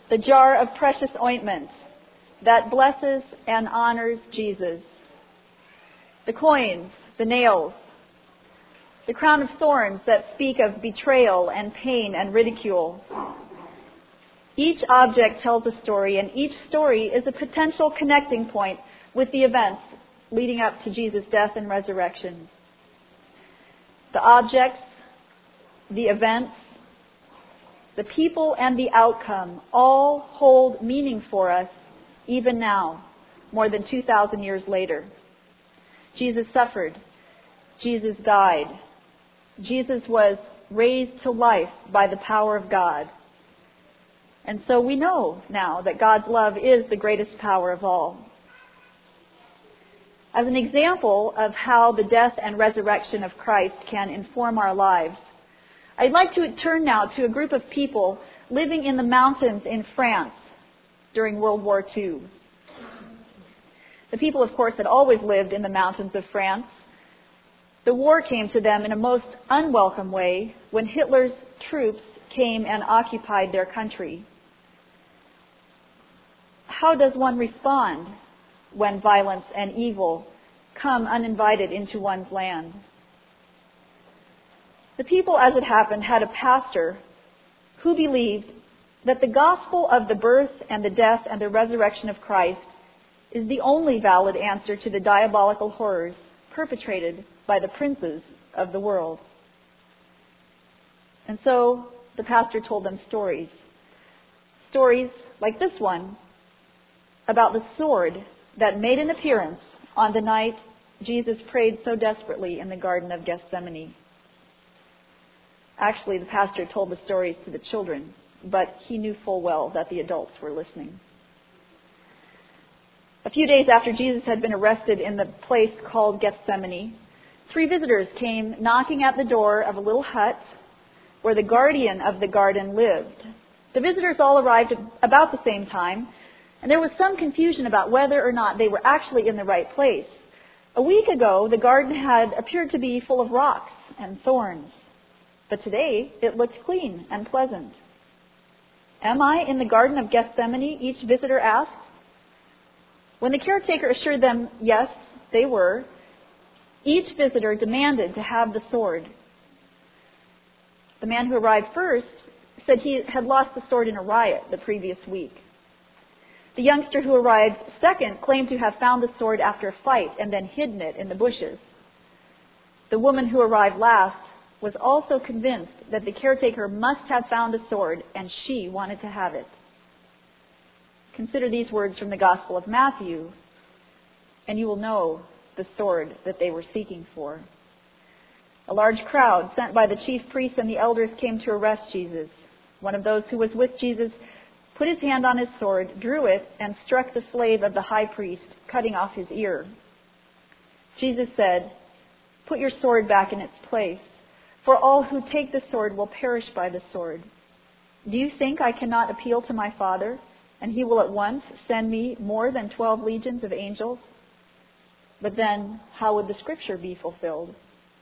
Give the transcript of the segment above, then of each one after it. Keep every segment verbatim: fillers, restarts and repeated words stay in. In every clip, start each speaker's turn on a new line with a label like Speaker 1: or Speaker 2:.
Speaker 1: the jar of precious ointment that blesses and honors Jesus, the coins, the nails, the crown of thorns that speak of betrayal and pain and ridicule. Each object tells a story, and each story is a potential connecting point with the events leading up to Jesus' death and resurrection. The objects, the events, the people, and the outcome all hold meaning for us even now, more than two thousand years later. Jesus suffered. Jesus died. Jesus was raised to life by the power of God. And so we know now that God's love is the greatest power of all. As an example of how the death and resurrection of Christ can inform our lives, I'd like to turn now to a group of people living in the mountains in France during World War Two. The people, of course, had always lived in the mountains of France. The war came to them in a most unwelcome way when Hitler's troops came and occupied their country. How does one respond when violence and evil come uninvited into one's land? The people, as it happened, had a pastor who believed that the gospel of the birth and the death and the resurrection of Christ is the only valid answer to the diabolical horrors perpetrated by the princes of the world. And so the pastor told them stories. Stories like this one about the sword that made an appearance on the night Jesus prayed so desperately in the Garden of Gethsemane. Actually, the pastor told the stories to the children, but he knew full well that the adults were listening. A few days after Jesus had been arrested in the place called Gethsemane, three visitors came knocking at the door of a little hut where the guardian of the garden lived. The visitors all arrived about the same time, and there was some confusion about whether or not they were actually in the right place. A week ago, the garden had appeared to be full of rocks and thorns, but today it looked clean and pleasant. "Am I in the Garden of Gethsemane?" each visitor asked. When the caretaker assured them yes, they were, each visitor demanded to have the sword. The man who arrived first said he had lost the sword in a riot the previous week. The youngster who arrived second claimed to have found the sword after a fight and then hidden it in the bushes. The woman who arrived last was also convinced that the caretaker must have found a sword and she wanted to have it. Consider these words from the Gospel of Matthew, and you will know the sword that they were seeking for. A large crowd sent by the chief priests and the elders came to arrest Jesus. One of those who was with Jesus put his hand on his sword, drew it, and struck the slave of the high priest, cutting off his ear. Jesus said, "Put your sword back in its place, for all who take the sword will perish by the sword. Do you think I cannot appeal to my Father, and he will at once send me more than twelve legions of angels? But then, how would the scripture be fulfilled?"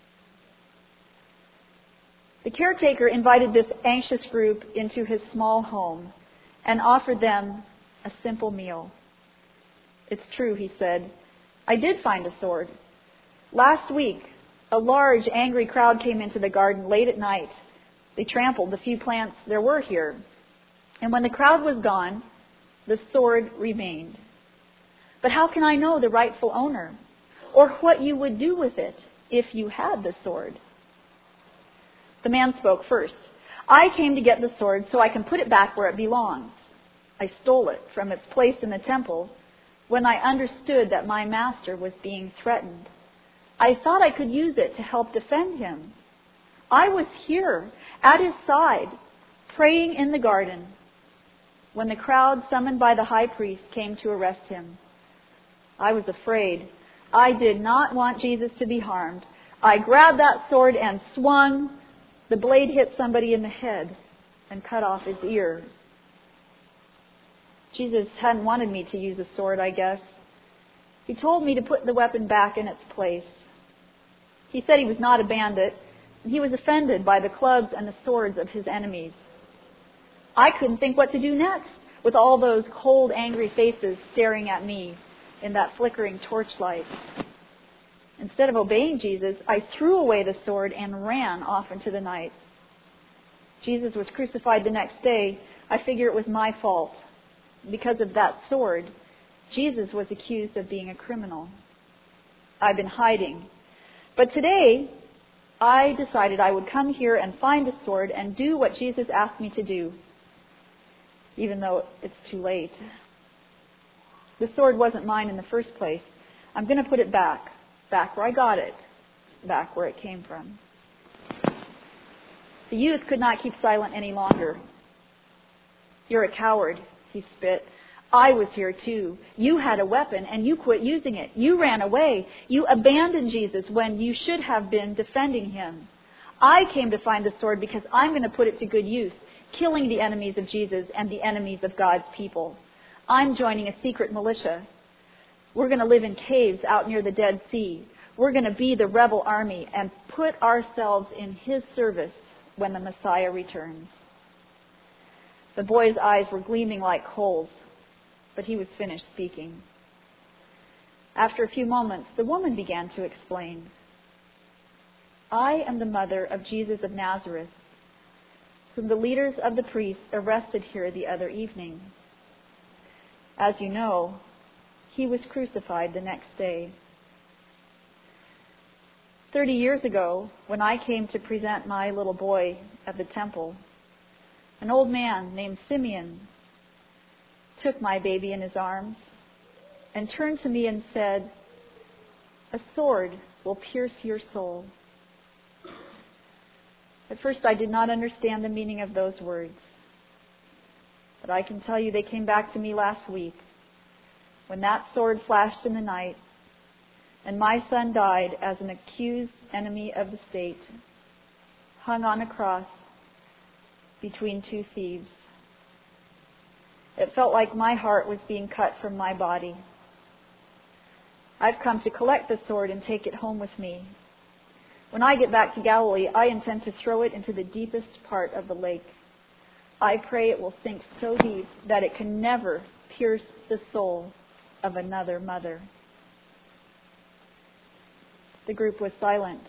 Speaker 1: The caretaker invited this anxious group into his small home and offered them a simple meal. "It's true," he said, "I did find a sword. Last week, a large, angry crowd came into the garden late at night. They trampled the few plants there were here. And when the crowd was gone, the sword remained. But how can I know the rightful owner, or what you would do with it if you had the sword?" The man spoke first. "I came to get the sword so I can put it back where it belongs. I stole it from its place in the temple when I understood that my master was being threatened. I thought I could use it to help defend him. I was here at his side, praying in the garden, when the crowd summoned by the high priest came to arrest him. I was afraid. I did not want Jesus to be harmed. I grabbed that sword and swung. The blade hit somebody in the head and cut off his ear. Jesus hadn't wanted me to use a sword, I guess. He told me to put the weapon back in its place. He said he was not a bandit, and he was offended by the clubs and the swords of his enemies. I couldn't think what to do next. with all those cold, angry faces staring at me in that flickering torchlight. Instead of obeying Jesus, I threw away the sword and ran off into the night. Jesus was crucified the next day. I figure it was my fault. Because of that sword, Jesus was accused of being a criminal. I've been hiding. But today, I decided I would come here and find the sword and do what Jesus asked me to do, even though it's too late. The sword wasn't mine in the first place. I'm going to put it back, back where I got it, back where it came from. The youth could not keep silent any longer. You're a coward, he spit. I was here too. You had a weapon and you quit using it. You ran away. You abandoned Jesus when you should have been defending him. I came to find the sword because I'm going to put it to good use, killing the enemies of Jesus and the enemies of God's people. I'm joining a secret militia. We're going to live in caves out near the Dead Sea. We're going to be the rebel army and put ourselves in his service when the Messiah returns. The boy's eyes were gleaming like coals, but he was finished speaking. After a few moments, the woman began to explain. I am the mother of Jesus of Nazareth, whom the leaders of the priests arrested here the other evening. As you know, he was crucified the next day. Thirty years ago, when I came to present my little boy at the temple, an old man named Simeon took my baby in his arms and turned to me and said, "A sword will pierce your soul." At first I did not understand the meaning of those words, but I can tell you they came back to me last week when that sword flashed in the night and my son died as an accused enemy of the state, hung on a cross between two thieves. It felt like my heart was being cut from my body. I've come to collect the sword and take it home with me. When I get back to Galilee, I intend to throw it into the deepest part of the lake. I pray it will sink so deep that it can never pierce the soul of another mother. The group was silent.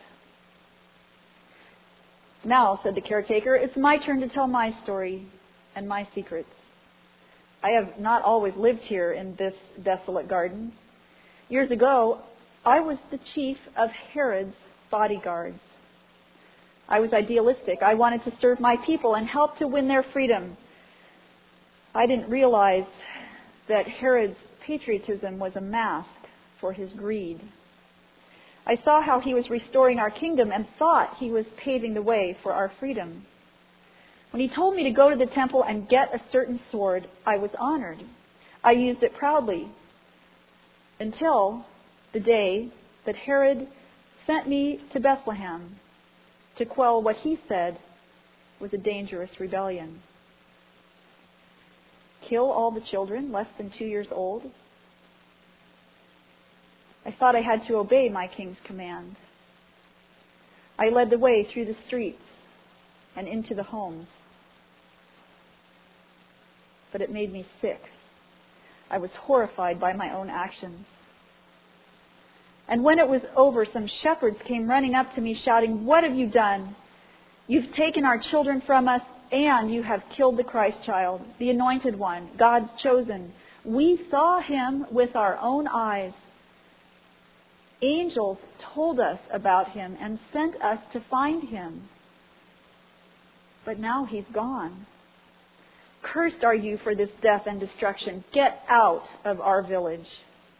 Speaker 1: Now, said the caretaker, it's my turn to tell my story and my secrets. I have not always lived here in this desolate garden. Years ago, I was the chief of Herod's bodyguards. I was idealistic. I wanted to serve my people and help to win their freedom. I didn't realize that Herod's patriotism was a mask for his greed. I saw how he was restoring our kingdom and thought he was paving the way for our freedom. When he told me to go to the temple and get a certain sword, I was honored. I used it proudly until the day that Herod sent me to Bethlehem to quell what he said was a dangerous rebellion. Kill all the children less than two years old? I thought I had to obey my king's command. I led the way through the streets and into the homes. But it made me sick. I was horrified by my own actions. And when it was over, some shepherds came running up to me shouting, "What have you done? You've taken our children from us, and you have killed the Christ child, the anointed one, God's chosen. We saw him with our own eyes. Angels told us about him and sent us to find him. But now he's gone. Cursed are you for this death and destruction. Get out of our village."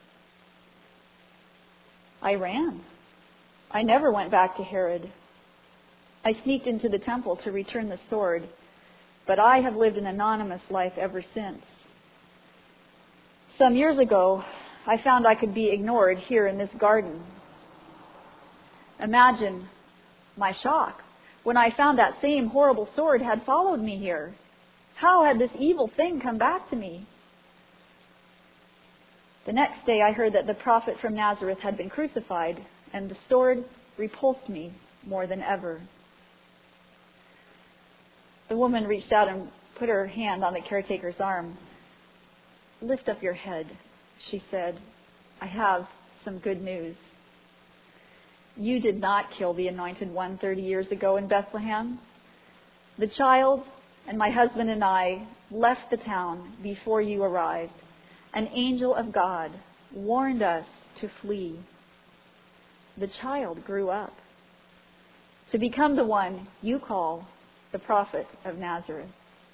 Speaker 1: I ran. I never went back to Herod. I sneaked into the temple to return the sword, but I have lived an anonymous life ever since. Some years ago, I found I could be ignored here in this garden. Imagine my shock when I found that same horrible sword had followed me here. How had this evil thing come back to me? The next day I heard that the prophet from Nazareth had been crucified, and the sword repulsed me more than ever. The woman reached out and put her hand on the caretaker's arm. Lift up your head, she said. I have some good news. You did not kill the Anointed One thirty years ago in Bethlehem. The child and my husband and I left the town before you arrived. An angel of God warned us to flee. The child grew up to become the one you call the prophet of Nazareth.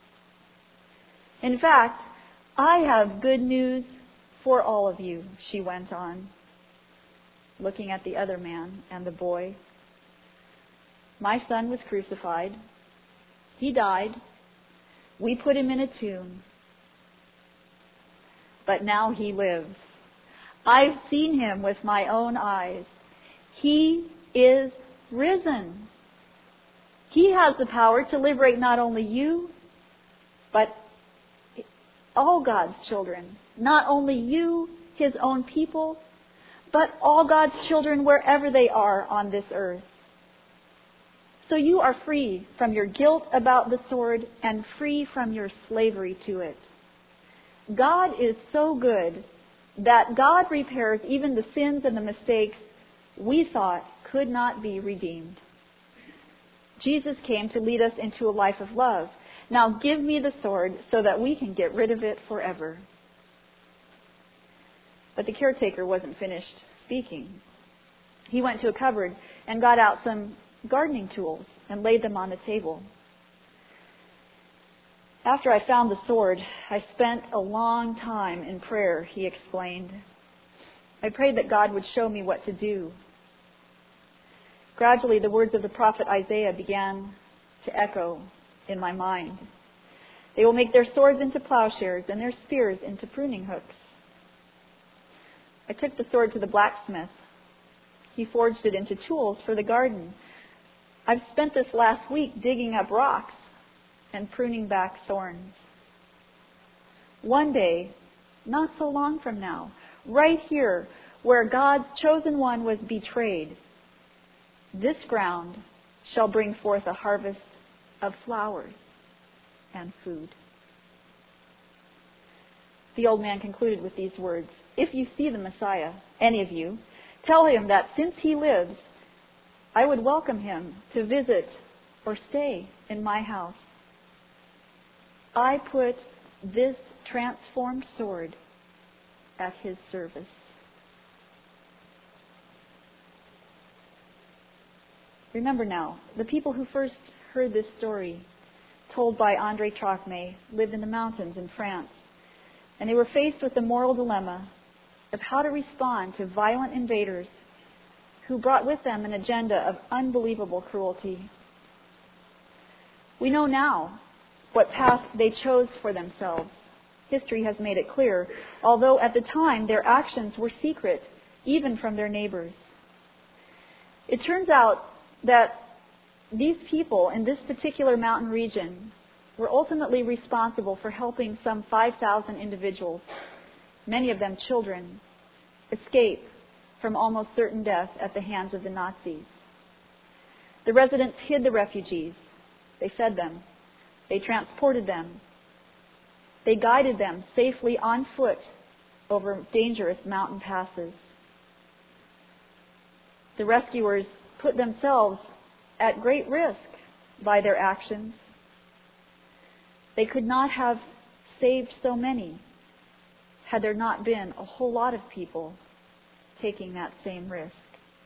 Speaker 1: In fact, I have good news for all of you, she went on, looking at the other man and the boy. My son was crucified. He died. We put him in a tomb. But now he lives. I've seen him with my own eyes. He is risen. He has the power to liberate not only you, but all God's children. Not only you, His own people, but all God's children wherever they are on this earth. So you are free from your guilt about the sword and free from your slavery to it. God is so good that God repairs even the sins and the mistakes we thought could not be redeemed. Jesus came to lead us into a life of love. Now give me the sword so that we can get rid of it forever. But the caretaker wasn't finished speaking. He went to a cupboard and got out some gardening tools and laid them on the table. After I found the sword, I spent a long time in prayer, he explained. I prayed that God would show me what to do. Gradually, the words of the prophet Isaiah began to echo in my mind. They will make their swords into plowshares and their spears into pruning hooks. I took the sword to the blacksmith. He forged it into tools for the garden. I've spent this last week digging up rocks and pruning back thorns. One day, not so long from now, right here where God's chosen one was betrayed, this ground shall bring forth a harvest of flowers and food. The old man concluded with these words, if you see the Messiah, any of you, tell him that since he lives, I would welcome him to visit or stay in my house. I put this transformed sword at his service. Remember now, the people who first heard this story, told by André Trocmé, lived in the mountains in France, and they were faced with the moral dilemma of how to respond to violent invaders who brought with them an agenda of unbelievable cruelty. We know now what path they chose for themselves. History has made it clear, although at the time their actions were secret, even from their neighbors. It turns out that these people in this particular mountain region were ultimately responsible for helping some five thousand individuals, many of them children, escape from almost certain death at the hands of the Nazis. The residents hid the refugees. They fed them. They transported them. They guided them safely on foot over dangerous mountain passes. The rescuers put themselves at great risk by their actions. They could not have saved so many had there not been a whole lot of people taking that same risk.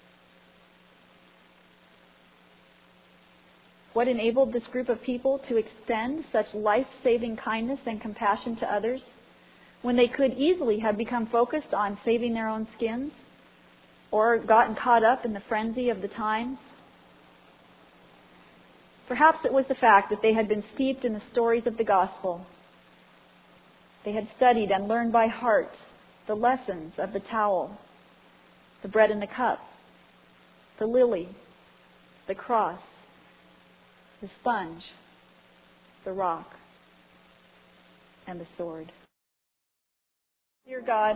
Speaker 1: What enabled this group of people to extend such life-saving kindness and compassion to others when they could easily have become focused on saving their own skins or gotten caught up in the frenzy of the times? Perhaps it was the fact that they had been steeped in the stories of the gospel. They had studied and learned by heart the lessons of the towel, the bread and the cup, the lily, the cross, the sponge, the rock, and the sword. Dear God,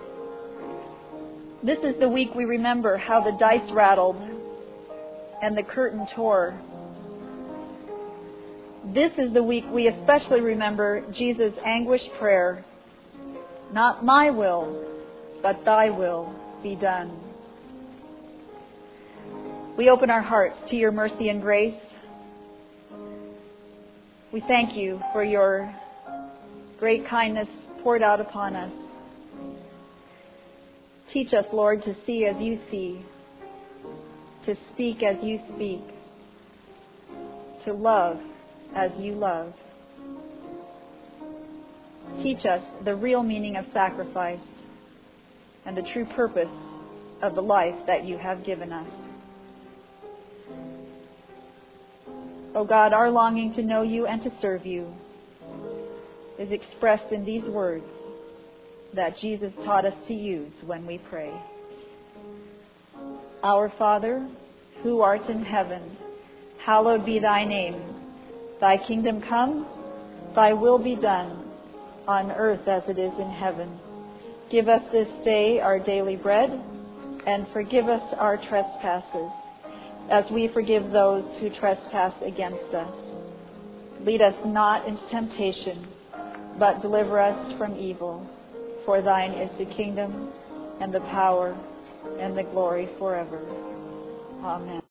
Speaker 1: this is the week we remember how the dice rattled and the curtain tore. This is the week we especially remember Jesus' anguished prayer, Not my will, but thy will be done. We open our hearts to your mercy and grace. We thank you for your great kindness poured out upon us. Teach us, Lord, to see as you see, to speak as you speak, to love as you love. Teach us the real meaning of sacrifice and the true purpose of the life that you have given us. O God, our longing to know you and to serve you is expressed in these words that Jesus taught us to use when we pray. Our Father, who art in heaven, hallowed be thy name. Thy kingdom come, thy will be done, on earth as it is in heaven. Give us this day our daily bread, and forgive us our trespasses, as we forgive those who trespass against us. Lead us not into temptation, but deliver us from evil. For thine is the kingdom, and the power, and the glory forever. Amen.